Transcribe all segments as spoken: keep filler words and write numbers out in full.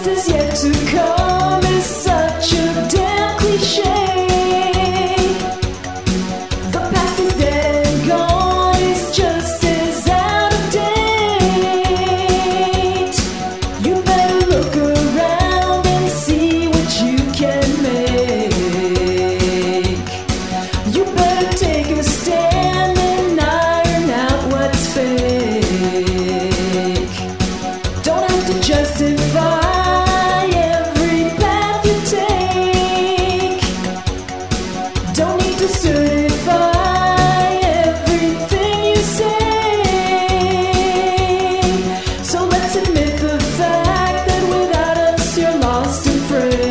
best is yet to come is such a damn cliche. The past is dead and gone, it's just as out of date. You better look around and see what you can make. You better take a stand and iron out what's fake. Don't have to justify every path you take. Don't need to certify everything you say. So let's admit the fact that without us you're lost and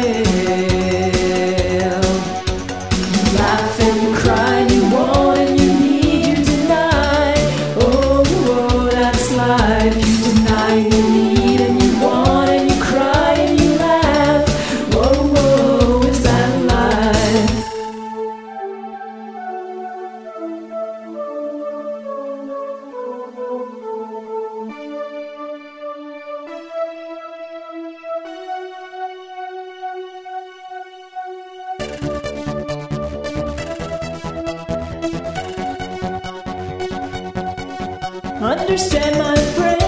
frail. You laugh and you cry and you want and you need, you deny. Oh, oh, that's life. You deny and you need and you want and you cry and you laugh. Whoa, whoa, is that life? Understand, my friend.